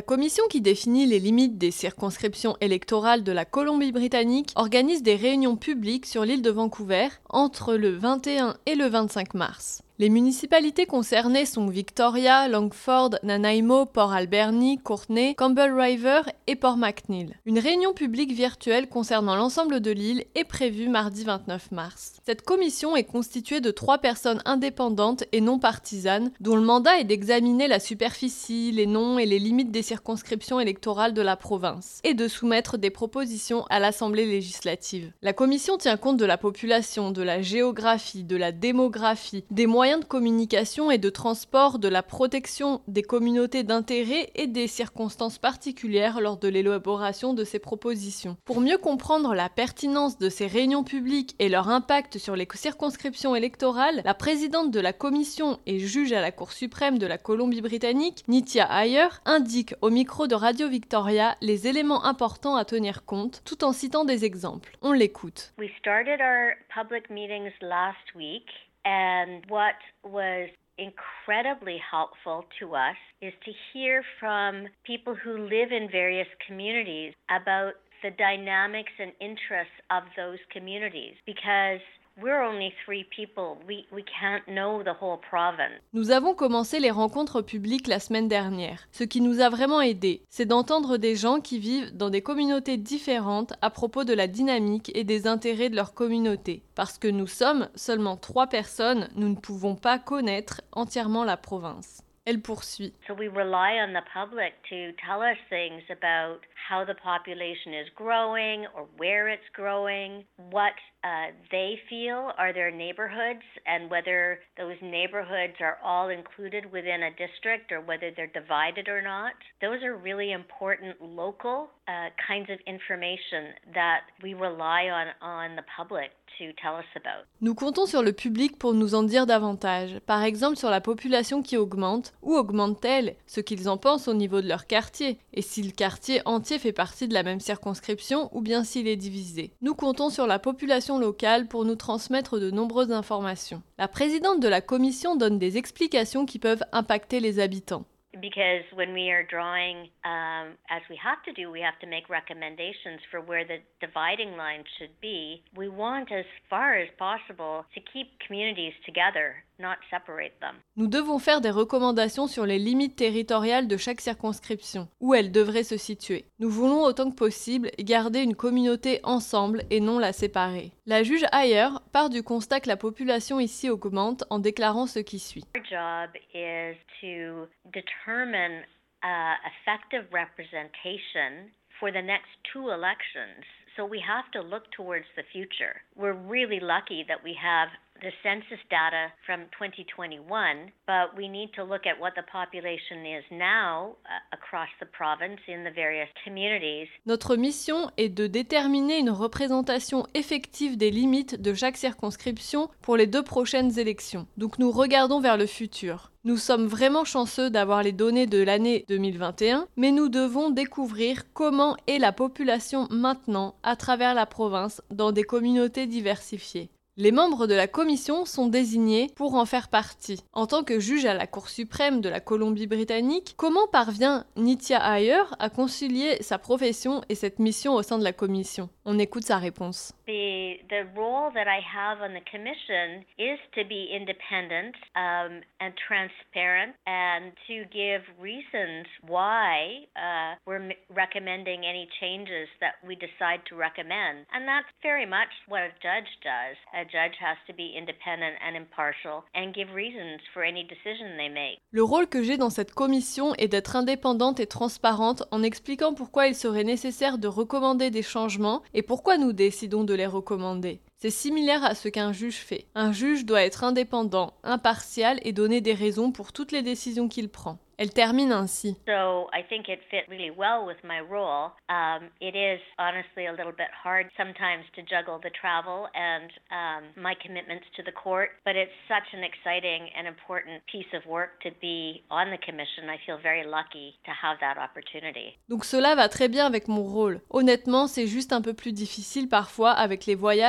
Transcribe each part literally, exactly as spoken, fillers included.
La commission qui définit les limites des circonscriptions électorales de la Colombie-Britannique organise des réunions publiques sur l'île de Vancouver entre le vingt et un et le vingt-cinq mars. Les municipalités concernées sont Victoria, Longford, Nanaimo, Port Alberni, Courtenay, Campbell River et Port McNeill. Une réunion publique virtuelle concernant l'ensemble de l'île est prévue mardi vingt-neuf mars. Cette commission est constituée de trois personnes indépendantes et non partisanes, dont le mandat est d'examiner la superficie, les noms et les limites des circonscriptions électorales de la province, et de soumettre des propositions à l'Assemblée législative. La commission tient compte de la population, de la géographie, de la démographie, des moyens de communication et de transport, de la protection des communautés d'intérêt et des circonstances particulières lors de l'élaboration de ces propositions. Pour mieux comprendre la pertinence de ces réunions publiques et leur impact sur les circonscriptions électorales, la présidente de la commission et juge à la Cour suprême de la Colombie-Britannique, Nithya Iyer, indique au micro de Radio Victoria les éléments importants à tenir compte, tout en citant des exemples. On l'écoute. We started our public meetings last week. And what was incredibly helpful to us is to hear from people who live in various communities about the dynamics and interests of those communities, because we're only three people. We, we can't know the whole province. Nous avons commencé les rencontres publiques la semaine dernière. Ce qui nous a vraiment aidés, c'est d'entendre des gens qui vivent dans des communautés différentes à propos de la dynamique et des intérêts de leur communauté. Parce que nous sommes seulement trois personnes, nous ne pouvons pas connaître entièrement la province. Elle poursuit. So we rely on the public to tell us things about how the population is growing or where it's growing, what uh, they feel are their neighborhoods, and whether those neighborhoods are all included within a district or whether they're divided or not. Those are really important local uh, kinds of information that we rely on on the public to tell us about. Nous comptons sur le public pour nous en dire davantage, par exemple sur la population qui augmente, ou augmente-t-elle, ce qu'ils en pensent au niveau de leur quartier, et si le quartier entier fait partie de la même circonscription ou bien s'il est divisé. Nous comptons sur la population locale pour nous transmettre de nombreuses informations. La présidente de la commission donne des explications qui peuvent impacter les habitants. Because when we are drawing, um, as we have to do, we have to make recommendations for where the dividing line should be. We want, as far as possible, to keep communities together, not separate them. Nous devons faire des recommandations sur les limites territoriales de chaque circonscription, où elles devraient se situer. Nous voulons autant que possible garder une communauté ensemble et non la séparer. La juge Iyer part du constat que la population ici augmente en déclarant ce qui suit. Our job is to determine uh, effective representation for the next two elections. So we have to look towards the future. We're really lucky that we have the census data from twenty twenty-one, but we need to look at what the population is now uh, across the province in the various communities. Notre mission est de déterminer une représentation effective des limites de chaque circonscription pour les deux prochaines élections. Donc nous regardons vers le futur. Nous sommes vraiment chanceux d'avoir les données de l'année deux mille vingt et un, mais nous devons découvrir comment est la population maintenant à travers la province dans des communautés diversifiées. Les membres de la commission sont désignés pour en faire partie. En tant que juge à la Cour suprême de la Colombie-Britannique, comment parvient Nithya Iyer à concilier sa profession et cette mission au sein de la commission? On écoute sa réponse. The, the role that I have on the commission is to be independent um, and transparent and to give reasons why uh, we're m- recommending any changes that we decide to recommend. And that's very much what a judge does. A judge has to be independent and impartial and give reasons for any decision they make. Le rôle que j'ai dans cette commission est d'être indépendante et transparente en expliquant pourquoi il serait nécessaire de recommander des changements et pourquoi nous décidons de les recommander. C'est similaire à ce qu'un juge fait. Un juge doit être indépendant, impartial et donner des raisons pour toutes les décisions qu'il prend. Elle termine ainsi. So I think it fit really well with my role. Um, it is honestly a little bit hard sometimes to juggle the travel and um, my commitments to the court, but it's such an exciting and important piece of work to be on the commission. I feel very lucky to have that opportunity. Donc cela va très bien avec mon rôle. Honnêtement, c'est juste un peu plus difficile parfois avec les voyages et mon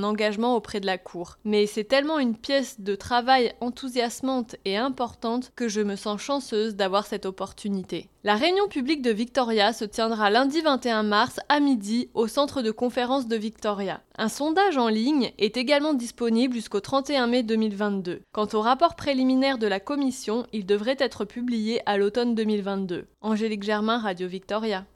un engagement auprès de la Cour. Mais c'est tellement une pièce de travail enthousiasmante et importante que je me sens chanceuse d'avoir cette opportunité. La réunion publique de Victoria se tiendra lundi vingt et un mars à midi au centre de conférence de Victoria. Un sondage en ligne est également disponible jusqu'au trente et un mai deux mille vingt-deux. Quant au rapport préliminaire de la commission, il devrait être publié à l'automne deux mille vingt-deux. Angélique Germain, Radio Victoria.